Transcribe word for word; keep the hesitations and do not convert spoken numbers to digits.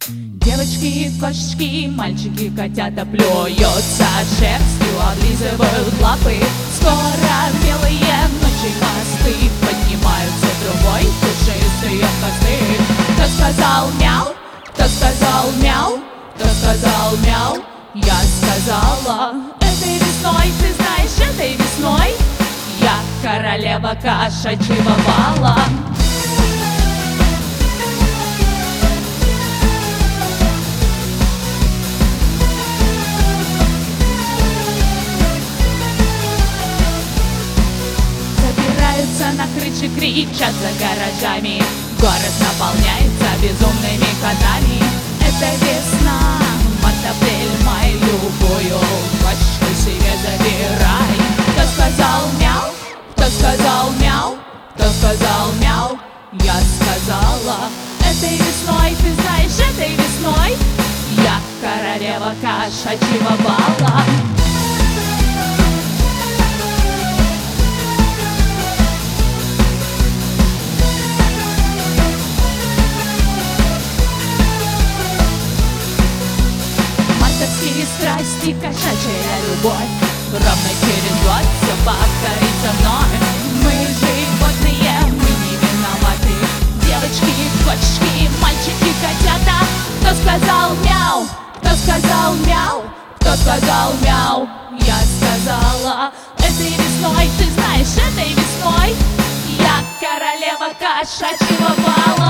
Девочки, кошечки, мальчики, котята плюются шерстью, облизывают лапы. Скоро белые ночи мосты поднимаются трубой пушистые хвосты. Кто сказал мяу? Кто сказал мяу? Кто сказал мяу? Я сказала: этой весной, ты знаешь, этой весной я королева кошачьего бала. На крыше кричат за гаражами, город наполняется безумными котами. Это весна, март, апрель, май, любую кошечку себе забирай. Кто сказал мяу? Кто сказал мяу? Кто сказал мяу? Я сказала: этой весной, ты знаешь, этой весной я королева кошачьего бала. Страсти, кошачья любовь, ровно через год все повторится вновь. Мы животные, мы не виноваты. Девочки, кошечки, мальчики, котята. Кто сказал мяу? Кто сказал мяу? Кто сказал мяу? Я сказала: этой весной, ты знаешь, этой весной я королева кошачьего бала.